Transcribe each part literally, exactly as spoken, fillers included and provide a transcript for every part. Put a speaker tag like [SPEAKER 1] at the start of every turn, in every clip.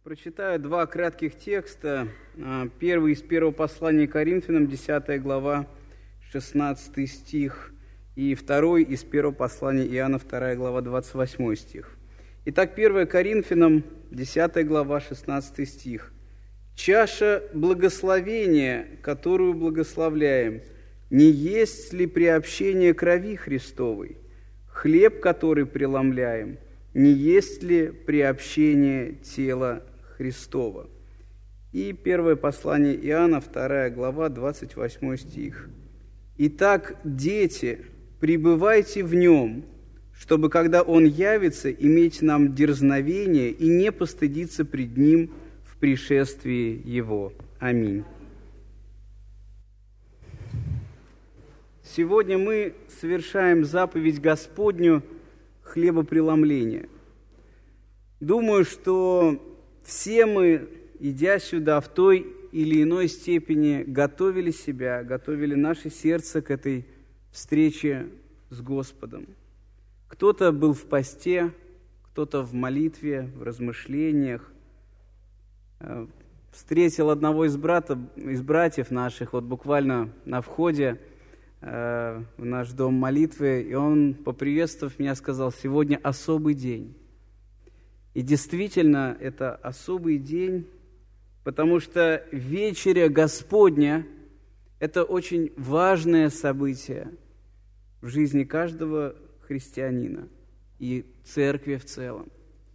[SPEAKER 1] Прочитаю два кратких текста. Первый из первого послания Коринфянам, десятая глава, шестнадцатый стих, и второй из первого послания Иоанна, вторая глава, двадцать восьмой стих. Итак, первое Коринфянам, десятая глава, шестнадцатый стих. «Чаша благословения, которую благословляем, не есть ли приобщение крови Христовой? Хлеб, который преломляем, не есть ли приобщение тела Христова?» И первое послание Иоанна, вторая глава, двадцать восьмой стих. «Итак, дети, пребывайте в Нем, чтобы, когда Он явится, иметь нам дерзновение и не постыдиться пред Ним в пришествии Его». Аминь. Сегодня мы совершаем заповедь Господню хлебопреломления. Думаю, что все мы, идя сюда, в той или иной степени готовили себя, готовили наше сердце к этой встрече с Господом. Кто-то был в посте, кто-то в молитве, в размышлениях. Встретил одного из, брата, из братьев наших, вот буквально на входе в наш дом молитвы, и он, поприветствовав меня, сказал: «Сегодня особый день». И действительно, это особый день, потому что вечеря Господня – это очень важное событие в жизни каждого христианина и церкви в целом.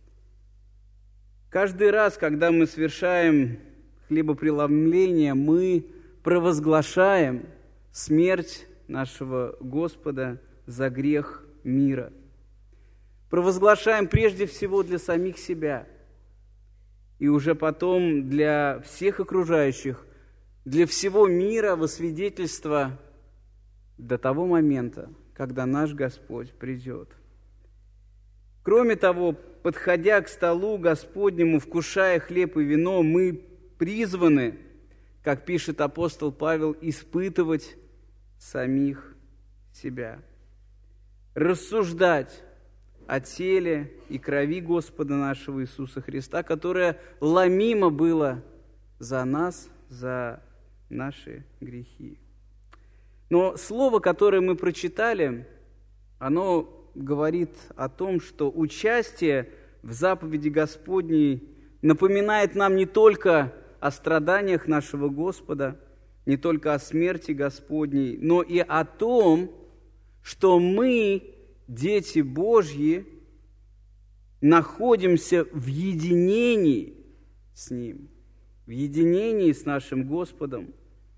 [SPEAKER 1] Каждый раз, когда мы совершаем хлебопреломление, мы провозглашаем смерть нашего Господа за грех мира. Провозглашаем прежде всего для самих себя, и уже потом для всех окружающих, для всего мира во свидетельство до того момента, когда наш Господь придет. Кроме того, подходя к столу Господнему, вкушая хлеб и вино, мы призваны, как пишет апостол Павел, испытывать самих себя, рассуждать о теле и крови Господа нашего Иисуса Христа, которое ломимо было за нас, за наши грехи. Но слово, которое мы прочитали, оно говорит о том, что участие в заповеди Господней напоминает нам не только о страданиях нашего Господа, не только о смерти Господней, но и о том, что мы, дети Божьи, находимся в единении с Ним, в единении с нашим Господом.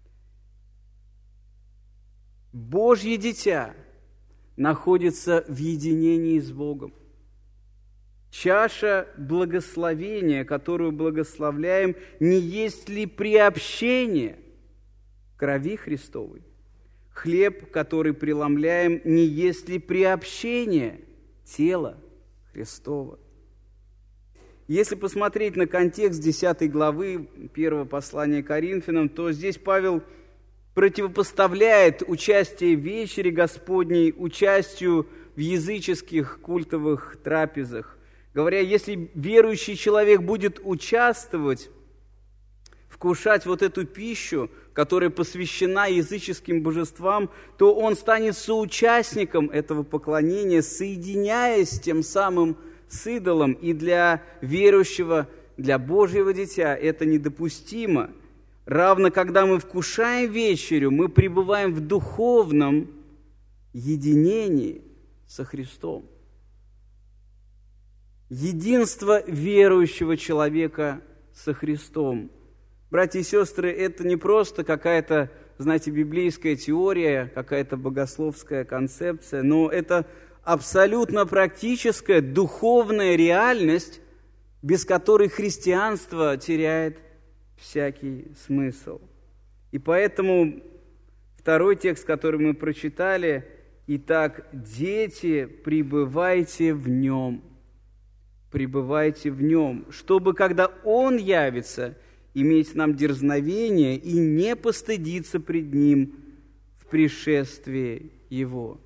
[SPEAKER 1] Божье дитя находится в единении с Богом. Чаша благословения, которую благословляем, не есть ли приобщение крови Христовой? Хлеб, который преломляем, не есть ли приобщение тела Христова? Если посмотреть на контекст десятой главы первого послания Коринфянам, то здесь Павел противопоставляет участие в вечере Господней участию в языческих культовых трапезах, говоря, если верующий человек будет участвовать, вкушать вот эту пищу, которая посвящена языческим божествам, то он станет соучастником этого поклонения, соединяясь тем самым с идолом. И для верующего, для Божьего дитя это недопустимо. Равно, когда мы вкушаем вечерю, мы пребываем в духовном единении со Христом. Единство верующего человека со Христом. Братья и сестры, это не просто какая-то, знаете, библейская теория, какая-то богословская концепция, но это абсолютно практическая духовная реальность, без которой христианство теряет всякий смысл. И поэтому второй текст, который мы прочитали: «Итак, дети, пребывайте в Нем, пребывайте в Нем, чтобы, когда Он явится, иметь нам дерзновение и не постыдиться пред Ним в пришествии Его».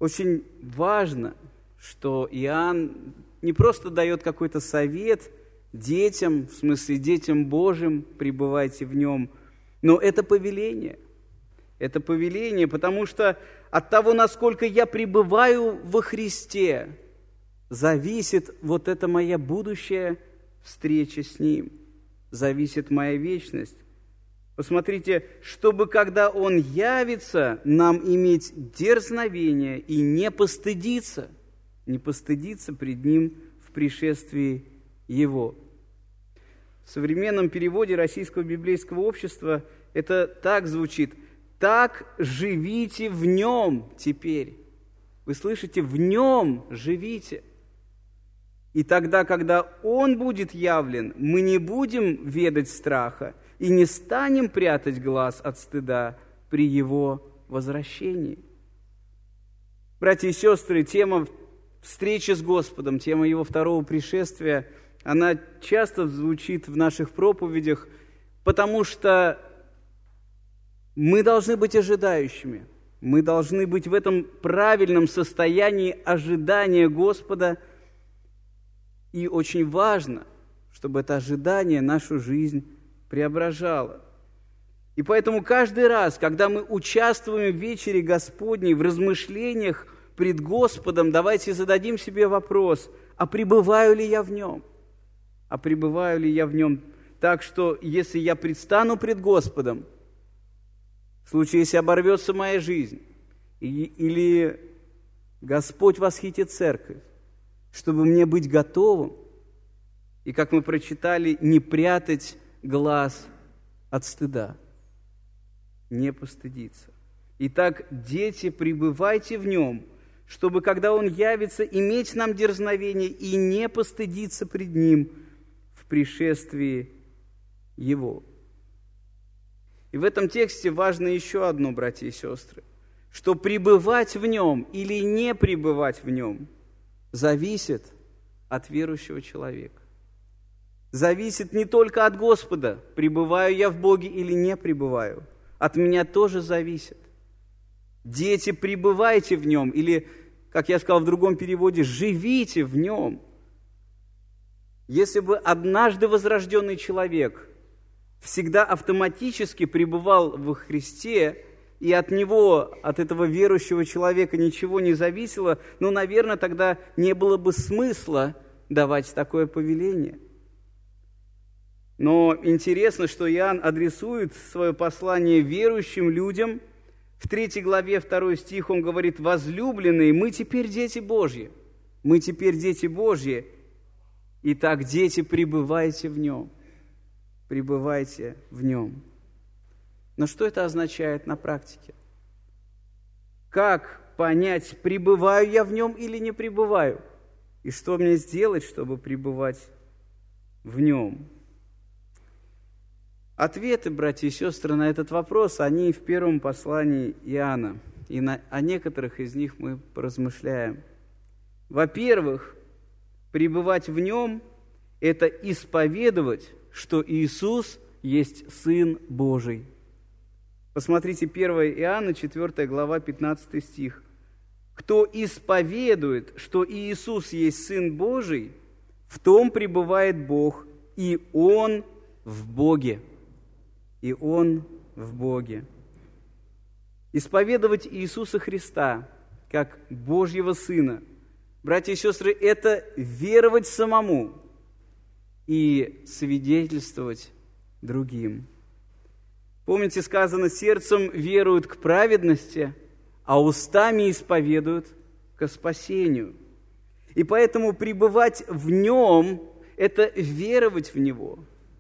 [SPEAKER 1] Очень важно, что Иоанн не просто дает какой-то совет детям, в смысле детям Божьим, пребывайте в нем. Но это повеление. Это повеление, потому что от того, насколько я пребываю во Христе, зависит вот эта моя будущая встреча с Ним, зависит моя вечность. Посмотрите, чтобы, когда Он явится, нам иметь дерзновение и не постыдиться, не постыдиться пред Ним в пришествии Его. В современном переводе Российского библейского общества это так звучит: «Так живите в Нем теперь». Вы слышите? В Нем живите. И тогда, когда Он будет явлен, мы не будем ведать страха и не станем прятать глаз от стыда при Его возвращении. Братья и сестры, тема встречи с Господом, тема Его второго пришествия, она часто звучит в наших проповедях, потому что мы должны быть ожидающими. Мы должны быть в этом правильном состоянии ожидания Господа. И очень важно, чтобы это ожидание нашу жизнь преображало. И поэтому каждый раз, когда мы участвуем в вечере Господней, в размышлениях пред Господом, давайте зададим себе вопрос: а пребываю ли я в Нем? А пребываю ли я в Нем так, что если я предстану пред Господом, в случае, если оборвется моя жизнь, или Господь восхитит церковь, чтобы мне быть готовым, и, как мы прочитали, не прятать глаз от стыда, не постыдиться. Итак, дети, пребывайте в Нем, чтобы, когда Он явится, иметь нам дерзновение и не постыдиться пред Ним в пришествии Его. И в этом тексте важно еще одно, братья и сестры, что пребывать в Нем или не пребывать в Нем зависит от верующего человека. Зависит не только от Господа, пребываю я в Боге или не пребываю. От меня тоже зависит. Дети, пребывайте в Нем, или, как я сказал в другом переводе, живите в Нем. Если бы однажды возрожденный человек всегда автоматически пребывал во Христе, и от него, от этого верующего человека ничего не зависело, ну, наверное, тогда не было бы смысла давать такое повеление. Но интересно, что Иоанн адресует свое послание верующим людям. В третьей главе, второй стих, он говорит: «Возлюбленные, мы теперь дети Божьи, мы теперь дети Божьи, итак, дети, пребывайте в Нем». Пребывайте в Нем. Но что это означает на практике? Как понять, пребываю я в Нем или не пребываю? И что мне сделать, чтобы пребывать в Нем? Ответы, братья и сестры, на этот вопрос, они в первом послании Иоанна. И на, о некоторых из них мы поразмышляем. Во-первых, пребывать в Нем – это исповедовать, что Иисус есть Сын Божий. Посмотрите, первое Иоанна, четвёртая глава, пятнадцатый стих. «Кто исповедует, что Иисус есть Сын Божий, в том пребывает Бог, и Он в Боге». И Он в Боге. Исповедовать Иисуса Христа как Божьего Сына, братья и сестры, это веровать самому и свидетельствовать другим. Помните, сказано, сердцем веруют к праведности, а устами исповедуют ко спасению. И поэтому пребывать в Нем – это веровать в Него.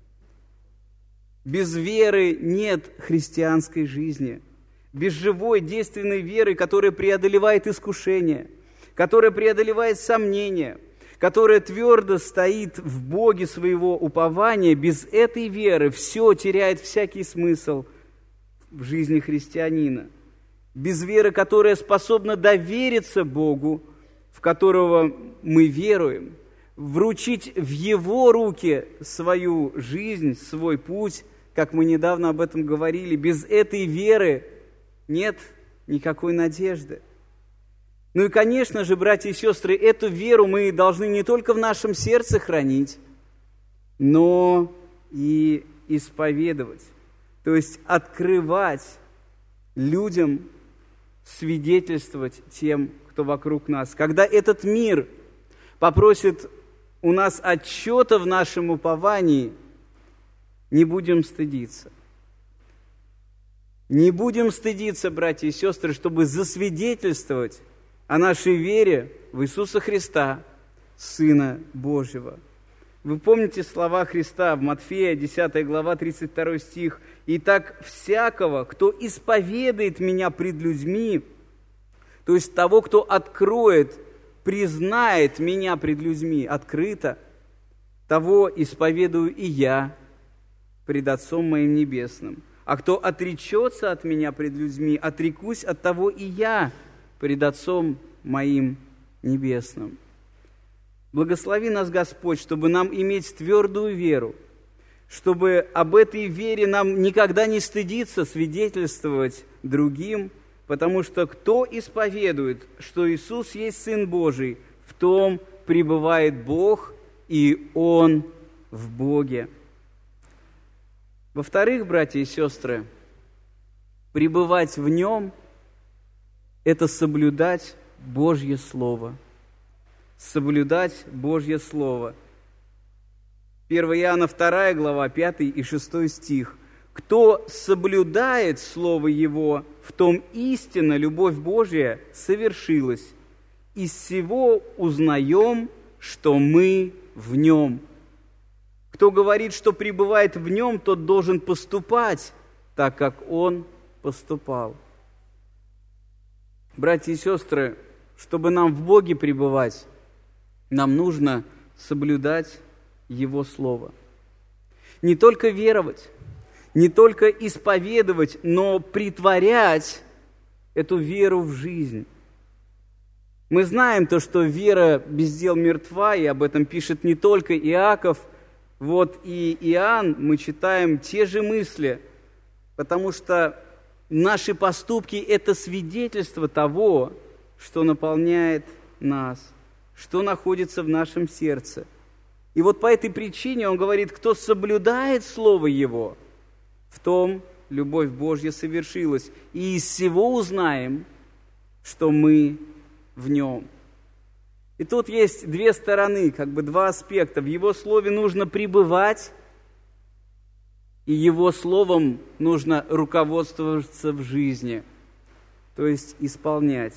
[SPEAKER 1] Без веры нет христианской жизни. Без живой, действенной веры, которая преодолевает искушения, которая преодолевает сомнения, которая твердо стоит в Боге своего упования, без этой веры все теряет всякий смысл в жизни христианина. Без веры, которая способна довериться Богу, в которого мы веруем, вручить в Его руки свою жизнь, свой путь, как мы недавно об этом говорили. Без этой веры нет никакой надежды. Ну и, конечно же, братья и сестры, эту веру мы должны не только в нашем сердце хранить, но и исповедовать, то есть открывать людям, свидетельствовать тем, кто вокруг нас. Когда этот мир попросит у нас отчета в нашем уповании, не будем стыдиться. Не будем стыдиться, братья и сестры, чтобы засвидетельствовать о нашей вере в Иисуса Христа, Сына Божьего. Вы помните слова Христа в Матфея, десятая глава, тридцать второй стих. «Итак, всякого, кто исповедует Меня пред людьми», то есть того, кто откроет, признает Меня пред людьми открыто, того исповедую и Я пред Отцом Моим Небесным. А кто отречется от Меня пред людьми, отрекусь от того и Я пред Отцом Моим Небесным. Благослови нас, Господь, чтобы нам иметь твердую веру, чтобы об этой вере нам никогда не стыдиться свидетельствовать другим, потому что кто исповедует, что Иисус есть Сын Божий, в том пребывает Бог, и Он в Боге. Во-вторых, братья и сестры, пребывать в Нем – это соблюдать Божье Слово. Соблюдать Божье Слово. первое Иоанна вторая глава, пятый и шестой стих. «Кто соблюдает Слово Его, в том истинно любовь Божья совершилась. Из всего узнаем, что мы в Нем». Кто говорит, что пребывает в Нем, тот должен поступать так, как Он поступал. Братья и сестры, чтобы нам в Боге пребывать, нам нужно соблюдать Его Слово. Не только веровать, не только исповедовать, но притворять эту веру в жизнь. Мы знаем то, что вера без дел мертва, и об этом пишет не только Иаков. Вот и Иоанн, мы читаем те же мысли, потому что наши поступки – это свидетельство того, что наполняет нас, что находится в нашем сердце. И вот по этой причине он говорит, кто соблюдает Слово Его, в том любовь Божья совершилась. И из всего узнаем, что мы в Нем. И тут есть две стороны, как бы два аспекта. В Его Слове нужно пребывать, и Его Словом нужно руководствоваться в жизни, то есть исполнять.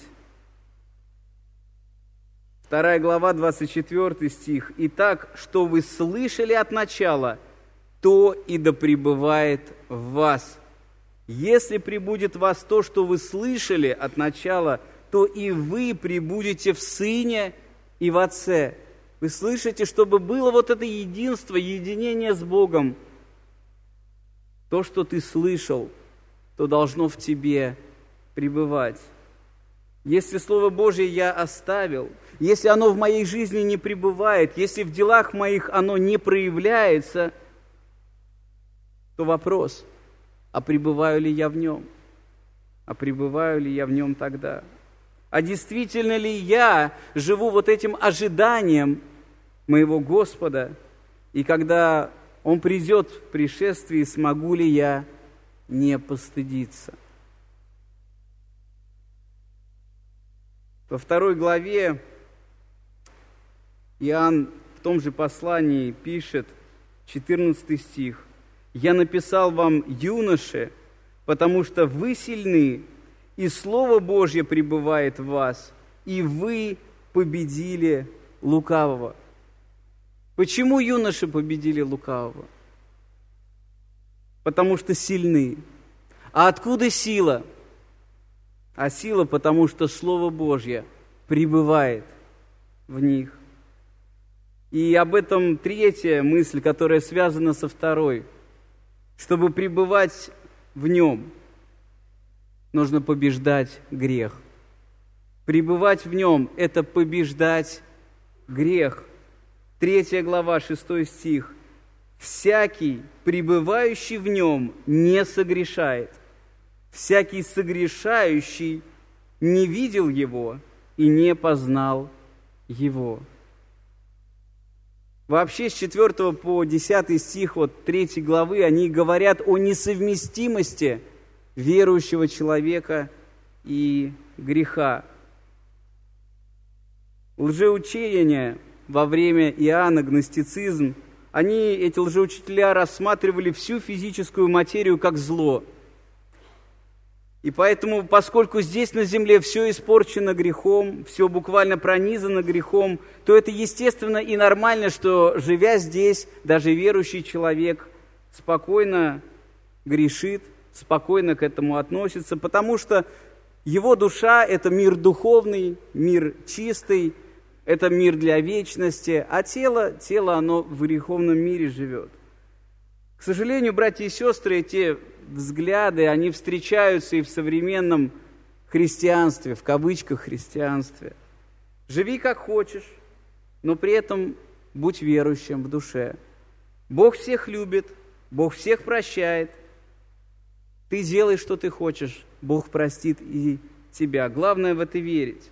[SPEAKER 1] Вторая глава, двадцать четвёртый стих. «Итак, что вы слышали от начала, то и да пребывает в вас. Если пребудет в вас то, что вы слышали от начала, то и вы пребудете в Сыне и в Отце». Вы слышите, чтобы было вот это единство, единение с Богом. То, что ты слышал, то должно в тебе пребывать. Если Слово Божие я оставил, если оно в моей жизни не пребывает, если в делах моих оно не проявляется, то вопрос, а пребываю ли я в нем? А пребываю ли я в нем тогда? А действительно ли я живу вот этим ожиданием моего Господа? И когда Он придет в пришествии, смогу ли я не постыдиться? Во второй главе Иоанн в том же послании пишет, четырнадцатый стих. «Я написал вам, юноши, потому что вы сильны, и Слово Божье пребывает в вас, и вы победили лукавого». Почему юноши победили лукавого? Потому что сильны. А откуда сила? А сила, потому что Слово Божье пребывает в них. И об этом третья мысль, которая связана со второй. Чтобы пребывать в Нем, нужно побеждать грех. Пребывать в Нем – это побеждать грех. Третья глава, шестой стих. «Всякий, пребывающий в Нем, не согрешает. Всякий согрешающий не видел Его и не познал Его». Вообще с четвёртого по десятый стих вот третьей главы, они говорят о несовместимости верующего человека и греха. Лжеучения во время Иоанна, гностицизм, они, эти лжеучителя, рассматривали всю физическую материю как зло. И поэтому, поскольку здесь на земле все испорчено грехом, все буквально пронизано грехом, то это естественно и нормально, что, живя здесь, даже верующий человек спокойно грешит, спокойно к этому относится, потому что его душа – это мир духовный, мир чистый, это мир для вечности, а тело, тело, оно в греховном мире живет. К сожалению, братья и сестры, эти взгляды, они встречаются и в современном христианстве, в кавычках христианстве. Живи как хочешь, но при этом будь верующим в душе. Бог всех любит, Бог всех прощает. Ты делай, что ты хочешь, Бог простит и тебя. Главное в это верить.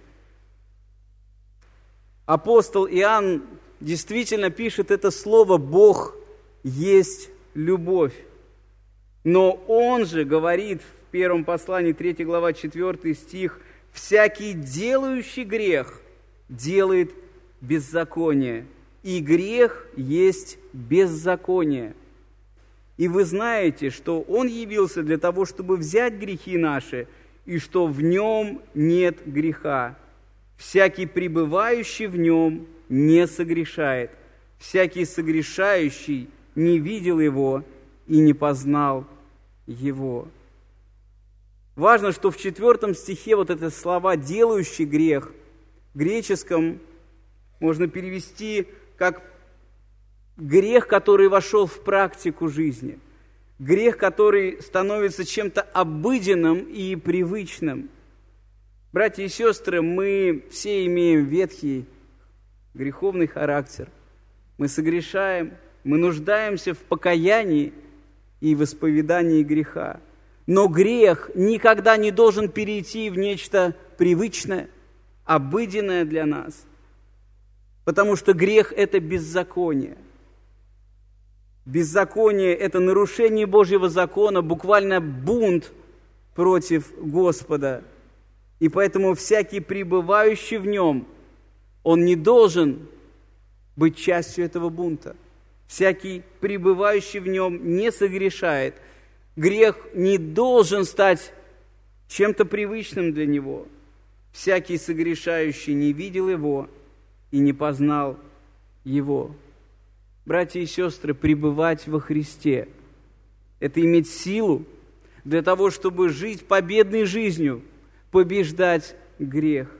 [SPEAKER 1] Апостол Иоанн действительно пишет это слово «Бог есть любовь». Но он же говорит в первом послании, третья глава, четвёртый стих, «Всякий делающий грех делает беззаконие, и грех есть беззаконие. И вы знаете, что Он явился для того, чтобы взять грехи наши, и что в Нем нет греха. Всякий пребывающий в Нем не согрешает, всякий согрешающий не видел Его и не познал Его». Важно, что в четвертом стихе вот это слова «делающий грех» в греческом можно перевести как грех, который вошел в практику жизни, грех, который становится чем-то обыденным и привычным. Братья и сестры, мы все имеем ветхий греховный характер. Мы согрешаем, мы нуждаемся в покаянии и в исповедании греха. Но грех никогда не должен перейти в нечто привычное, обыденное для нас. Потому что грех – это беззаконие. Беззаконие – это нарушение Божьего закона, буквально бунт против Господа. И поэтому всякий пребывающий в нем, он не должен быть частью этого бунта. Всякий пребывающий в нем не согрешает. Грех не должен стать чем-то привычным для него. Всякий согрешающий не видел его и не познал его. Братья и сестры, пребывать во Христе – это иметь силу для того, чтобы жить победной жизнью, побеждать грех.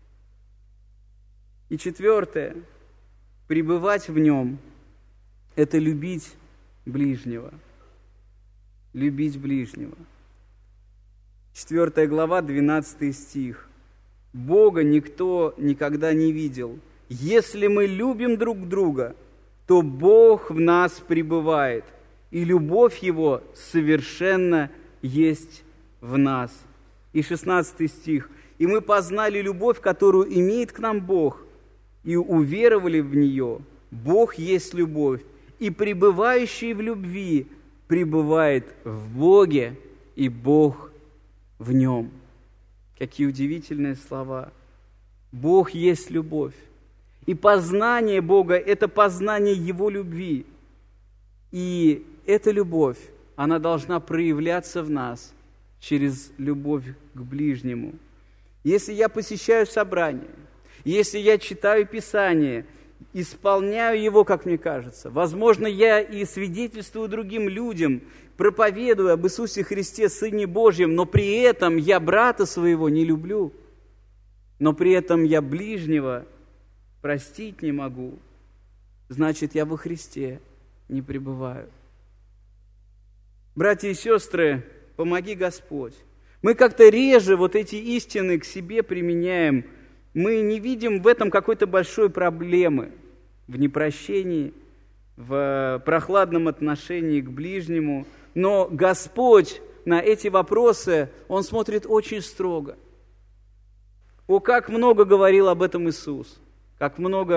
[SPEAKER 1] И четвертое, пребывать в нем – это любить ближнего. Любить ближнего. Четвертая глава, двенадцатый стих. «Бога никто никогда не видел. Если мы любим друг друга, то Бог в нас пребывает, и любовь Его совершенно есть в нас». И шестнадцатый стих. «И мы познали любовь, которую имеет к нам Бог, и уверовали в нее. Бог есть любовь, и пребывающий в любви пребывает в Боге, и Бог в нем». Какие удивительные слова. Бог есть любовь. И познание Бога – это познание Его любви. И эта любовь, она должна проявляться в нас через любовь к ближнему. Если я посещаю собрание, если я читаю Писание, исполняю его, как мне кажется, возможно, я и свидетельствую другим людям, проповедую об Иисусе Христе, Сыне Божьем, но при этом я брата своего не люблю, но при этом я ближнего простить не могу, значит, я во Христе не пребываю. Братья и сестры, помоги Господь. Мы как-то реже вот эти истины к себе применяем. Мы не видим в этом какой-то большой проблемы, в непрощении, в прохладном отношении к ближнему. Но Господь на эти вопросы, Он смотрит очень строго. О, как много говорил об этом Иисус, как много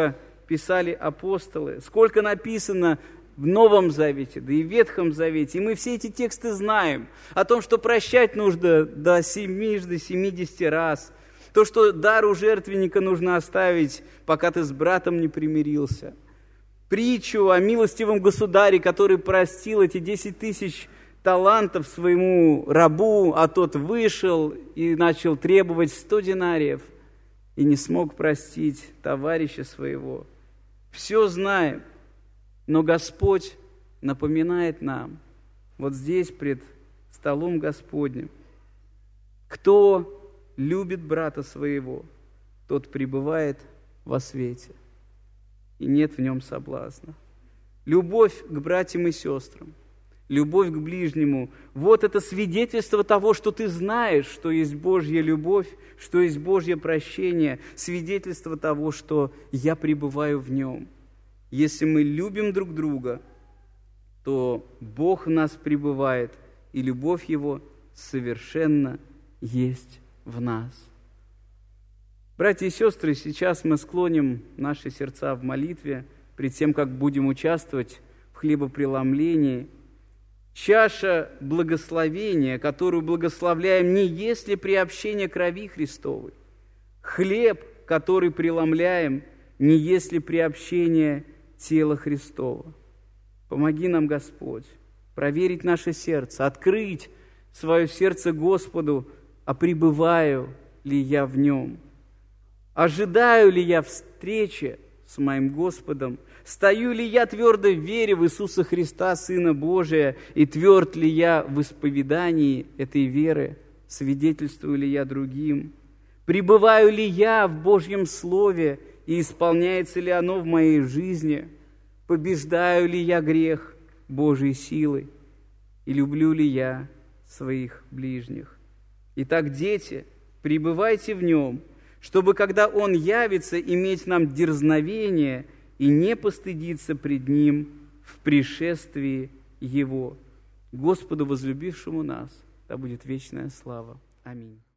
[SPEAKER 1] писали апостолы, сколько написано в Новом Завете, да и в Ветхом Завете. И мы все эти тексты знаем о том, что прощать нужно до семидесяти, семидесяти раз. То, что дар у жертвенника нужно оставить, пока ты с братом не примирился. Притчу о милостивом государе, который простил эти десять тысяч талантов своему рабу, а тот вышел и начал требовать сто динариев и не смог простить товарища своего. Все знаем. Но Господь напоминает нам, вот здесь, пред столом Господним, кто любит брата своего, тот пребывает во свете, и нет в нем соблазна. Любовь к братьям и сестрам, любовь к ближнему, вот это свидетельство того, что ты знаешь, что есть Божья любовь, что есть Божье прощение, свидетельство того, что я пребываю в нем. Если мы любим друг друга, то Бог в нас пребывает, и любовь Его совершенно есть в нас. Братья и сестры, сейчас мы склоним наши сердца в молитве, пред тем, как будем участвовать в хлебопреломлении. Чаша благословения, которую благословляем, не есть ли приобщение крови Христовой. Хлеб, который преломляем, не есть ли приобщение тела Христова. Помоги нам, Господь, проверить наше сердце, открыть свое сердце Господу, а пребываю ли я в нем? Ожидаю ли я встречи с моим Господом? Стою ли я твердо в вере в Иисуса Христа, Сына Божия, и тверд ли я в исповедании этой веры? Свидетельствую ли я другим? Пребываю ли я в Божьем Слове, и исполняется ли оно в моей жизни? Побеждаю ли я грех Божьей силой? И люблю ли я своих ближних? Итак, дети, пребывайте в нем, чтобы, когда он явится, иметь нам дерзновение и не постыдиться пред ним в пришествии его. Господу, возлюбившему нас, да будет вечная слава. Аминь.